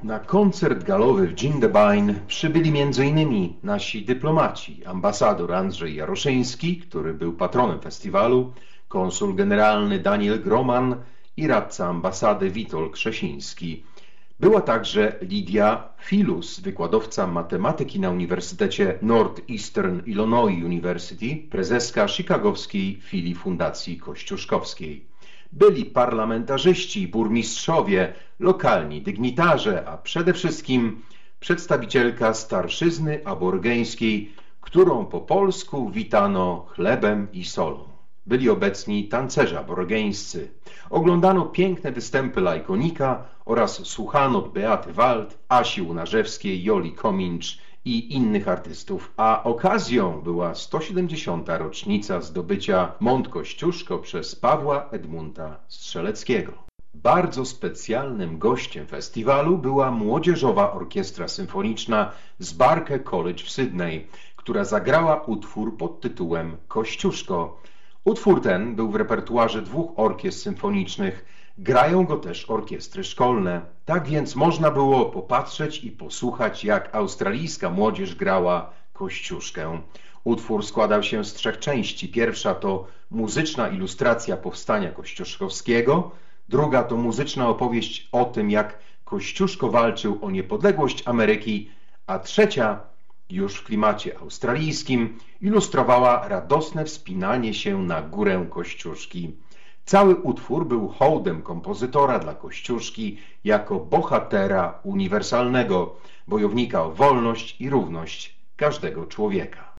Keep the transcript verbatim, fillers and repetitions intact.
Na koncert galowy w Jindabyne przybyli między innymi nasi dyplomaci, ambasador Andrzej Jaroszyński, który był patronem festiwalu, konsul generalny Daniel Groman i radca ambasady Witold Krzesiński. Była także Lidia Filus, wykładowca matematyki na Uniwersytecie Northeastern Illinois University, prezeska chicagowskiej filii Fundacji Kościuszkowskiej. Byli parlamentarzyści, burmistrzowie, lokalni dygnitarze, a przede wszystkim przedstawicielka starszyzny aborygeńskiej, którą po polsku witano chlebem i solą. Byli obecni tancerze aborygeńscy. Oglądano piękne występy Lajkonika oraz słuchano Beaty Wald, Asi Unarzewskiej, Joli Komincz i innych artystów, a okazją była sto siedemdziesiąta rocznica zdobycia Mont Kościuszko przez Pawła Edmunda Strzeleckiego. Bardzo specjalnym gościem festiwalu była Młodzieżowa Orkiestra Symfoniczna z Barker College w Sydney, która zagrała utwór pod tytułem Kościuszko. Utwór ten był w repertuarze dwóch orkiestr symfonicznych, grają go też orkiestry szkolne. Tak więc można było popatrzeć i posłuchać, jak australijska młodzież grała Kościuszkę. Utwór składał się z trzech części. Pierwsza to muzyczna ilustracja powstania kościuszkowskiego, druga to muzyczna opowieść o tym, jak Kościuszko walczył o niepodległość Ameryki, a trzecia, już w klimacie australijskim, ilustrowała radosne wspinanie się na górę Kościuszki. Cały utwór był hołdem kompozytora dla Kościuszki jako bohatera uniwersalnego, bojownika o wolność i równość każdego człowieka.